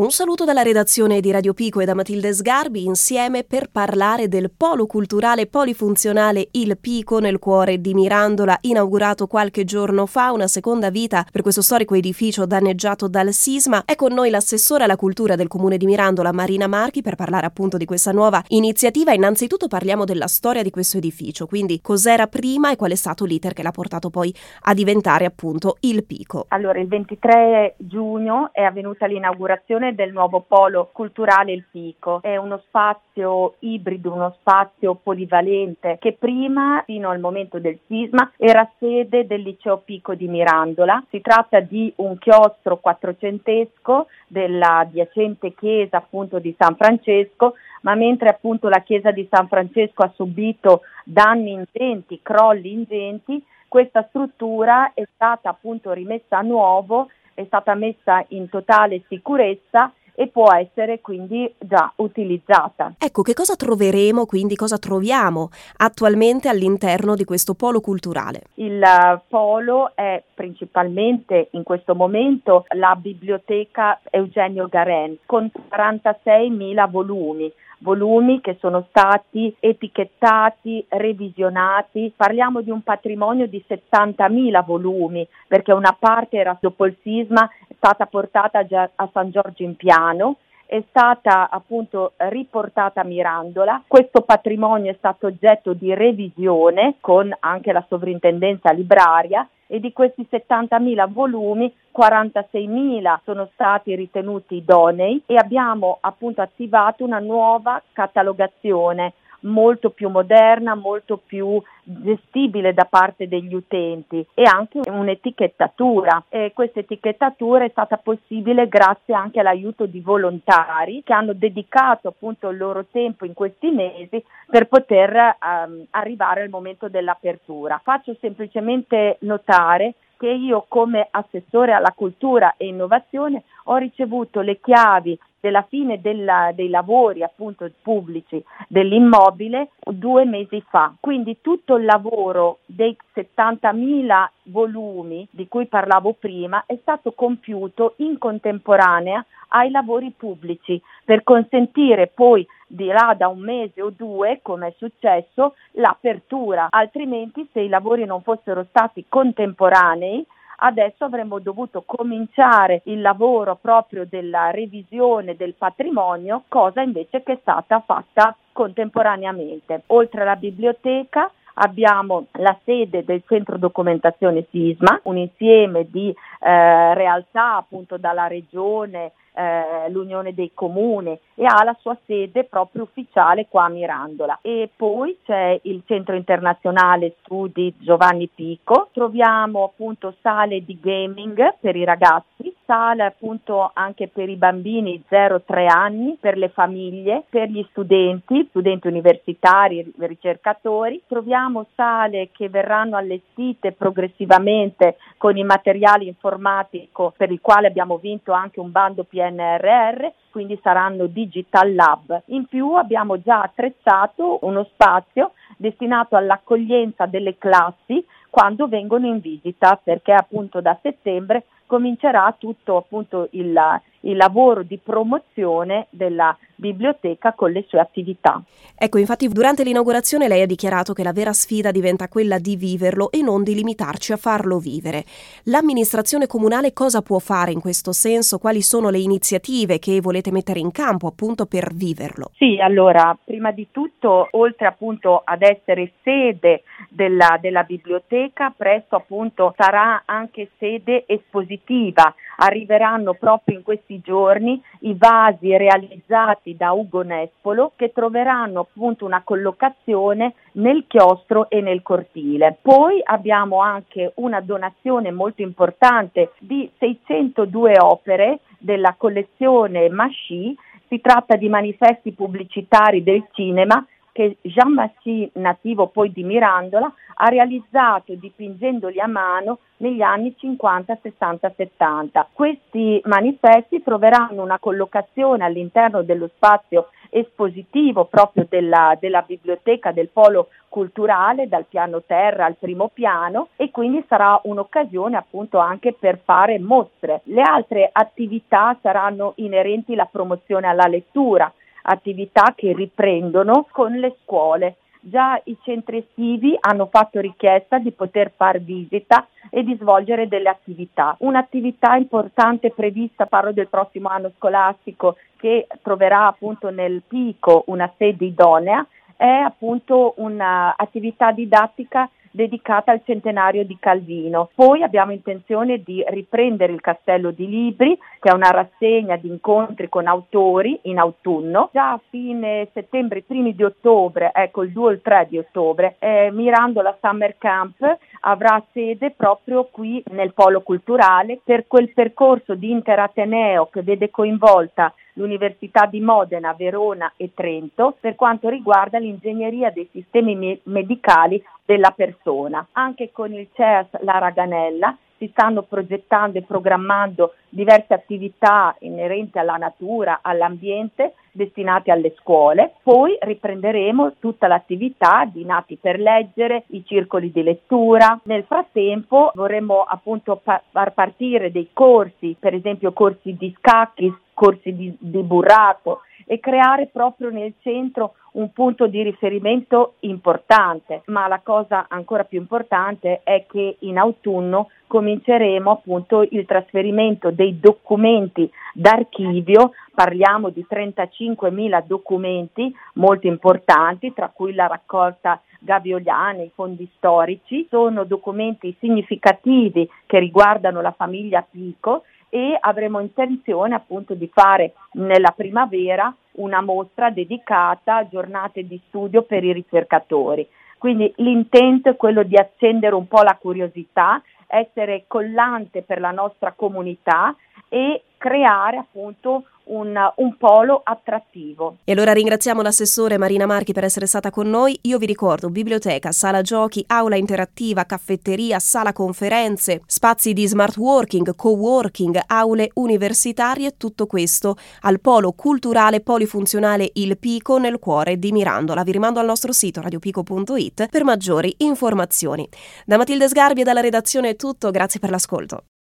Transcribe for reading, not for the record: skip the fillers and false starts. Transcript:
Un saluto dalla redazione di Radio Pico e da Matilde Sgarbi, insieme per parlare del polo culturale polifunzionale Il Pico nel cuore di Mirandola, inaugurato qualche giorno fa, una seconda vita per questo storico edificio danneggiato dal sisma. È con noi l'assessore alla cultura del comune di Mirandola, Marina Marchi, per parlare appunto di questa nuova iniziativa. Innanzitutto parliamo della storia di questo edificio, quindi cos'era prima e qual è stato l'iter che l'ha portato poi a diventare appunto Il Pico. Allora, il 23 giugno è avvenuta l'inaugurazione del nuovo polo culturale Il Pico. È uno spazio ibrido, uno spazio polivalente che prima, fino al momento del sisma, era sede del liceo Pico di Mirandola. Si tratta di un chiostro quattrocentesco della adiacente chiesa appunto di San Francesco, ma mentre appunto la chiesa di San Francesco ha subito danni ingenti, crolli ingenti, questa struttura è stata appunto rimessa a nuovo, è stata messa in totale sicurezza e può essere quindi già utilizzata. Ecco, che cosa troveremo, quindi cosa troviamo attualmente all'interno di questo polo culturale? Il polo è principalmente in questo momento la biblioteca Eugenio Garen con 46.000 volumi che sono stati etichettati, revisionati. Parliamo di un patrimonio di 70.000 volumi, perché una parte era dopo il sisma è stata portata già a San Giorgio in Piano, è stata appunto riportata a Mirandola. Questo patrimonio è stato oggetto di revisione con anche la sovrintendenza libraria e di questi 70.000 volumi 46.000 sono stati ritenuti idonei e abbiamo appunto attivato una nuova catalogazione molto più moderna, molto più gestibile da parte degli utenti e anche un'etichettatura. Questa etichettatura è stata possibile grazie anche all'aiuto di volontari che hanno dedicato appunto il loro tempo in questi mesi per poter arrivare al momento dell'apertura. Faccio semplicemente notare che io come assessore alla cultura e innovazione ho ricevuto le chiavi della fine dei lavori appunto pubblici dell'immobile 2 mesi fa. Quindi tutto il lavoro dei 70.000 volumi di cui parlavo prima è stato compiuto in contemporanea ai lavori pubblici per consentire poi di là da 1 mese o 2, come è successo, l'apertura. Altrimenti se i lavori non fossero stati contemporanei, adesso avremmo dovuto cominciare il lavoro proprio della revisione del patrimonio, cosa invece che è stata fatta contemporaneamente. Oltre alla biblioteca abbiamo la sede del centro documentazione sisma, un insieme di realtà appunto dalla regione, l'Unione dei Comuni e ha la sua sede proprio ufficiale qua a Mirandola. E poi c'è il Centro Internazionale Studi Giovanni Pico, troviamo appunto sale di gaming per i ragazzi, sale appunto anche per i bambini 0-3 anni, per le famiglie, per gli studenti universitari, ricercatori. Troviamo sale che verranno allestite progressivamente con i materiali informatico per il quale abbiamo vinto anche un bando PNRR, quindi saranno Digital Lab. In più abbiamo già attrezzato uno spazio destinato all'accoglienza delle classi quando vengono in visita, perché appunto da settembre comincerà tutto appunto il lavoro di promozione della biblioteca con le sue attività. Ecco, infatti durante l'inaugurazione lei ha dichiarato che la vera sfida diventa quella di viverlo e non di limitarci a farlo vivere. L'amministrazione comunale cosa può fare in questo senso? Quali sono le iniziative che volete mettere in campo appunto per viverlo? Sì, allora, prima di tutto, oltre appunto ad essere sede della biblioteca, presto appunto sarà anche sede espositiva. Arriveranno proprio in questi giorni i vasi realizzati da Ugo Nespolo che troveranno appunto una collocazione nel chiostro e nel cortile. Poi abbiamo anche una donazione molto importante di 602 opere della collezione Masci. Si tratta di manifesti pubblicitari del cinema che Jean Massy, nativo poi di Mirandola, ha realizzato dipingendoli a mano negli anni 50, 60, 70. Questi manifesti troveranno una collocazione all'interno dello spazio espositivo proprio della biblioteca del Polo Culturale, dal piano terra al primo piano, e quindi sarà un'occasione appunto anche per fare mostre. Le altre attività saranno inerenti alla promozione alla lettura, attività che riprendono con le scuole. Già i centri estivi hanno fatto richiesta di poter far visita e di svolgere delle attività. Un'attività importante prevista, parlo del prossimo anno scolastico, che troverà appunto nel Pico una sede idonea, è appunto un'attività didattica dedicata al centenario di Calvino. Poi abbiamo intenzione di riprendere il Castello di Libri, che è una rassegna di incontri con autori in autunno. Già a fine settembre, primi di ottobre, il 2 o il 3 di ottobre, Mirandola Summer Camp avrà sede proprio qui nel Polo Culturale per quel percorso di interateneo che vede coinvolta l'Università di Modena, Verona e Trento per quanto riguarda l'ingegneria dei sistemi medicali della persona. Anche con il CEAS La Raganella si stanno progettando e programmando diverse attività inerenti alla natura, all'ambiente, destinate alle scuole. Poi riprenderemo tutta l'attività di Nati per Leggere, i circoli di lettura. Nel frattempo vorremmo appunto far partire dei corsi, per esempio corsi di scacchi, corsi di burraco, e creare proprio nel centro un punto di riferimento importante. Ma la cosa ancora più importante è che in autunno cominceremo appunto il trasferimento dei documenti d'archivio. Parliamo di 35.000 documenti molto importanti, tra cui la raccolta Gavioliana, i fondi storici. Sono documenti significativi che riguardano la famiglia Pico, e avremo intenzione appunto di fare nella primavera una mostra dedicata a giornate di studio per i ricercatori. Quindi l'intento è quello di accendere un po' la curiosità, essere collante per la nostra comunità e creare appunto un polo attrattivo. E allora ringraziamo l'assessore Marina Marchi per essere stata con noi. Io vi ricordo biblioteca, sala giochi, aula interattiva, caffetteria, sala conferenze, spazi di smart working, co-working, aule universitarie, tutto questo al Polo Culturale Polifunzionale Il Pico nel cuore di Mirandola. Vi rimando al nostro sito radiopico.it per maggiori informazioni. Da Matilde Sgarbi e dalla redazione è tutto, grazie per l'ascolto.